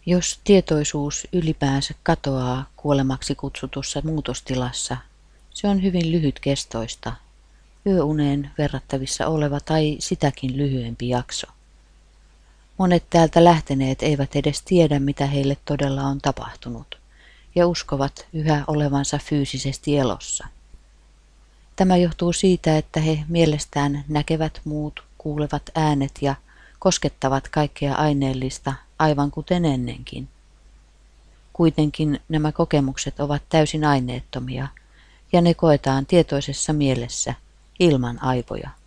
Jos tietoisuus ylipäänsä katoaa kuolemaksi kutsutussa muutostilassa, se on hyvin lyhytkestoista, yöuneen verrattavissa oleva tai sitäkin lyhyempi jakso. Monet täältä lähteneet eivät edes tiedä, mitä heille todella on tapahtunut, ja uskovat yhä olevansa fyysisesti elossa. Tämä johtuu siitä, että he mielestään näkevät muut, kuulevat äänet ja koskettavat kaikkea aineellista aivan kuten ennenkin. Kuitenkin nämä kokemukset ovat täysin aineettomia, ja ne koetaan tietoisessa mielessä ilman aivoja.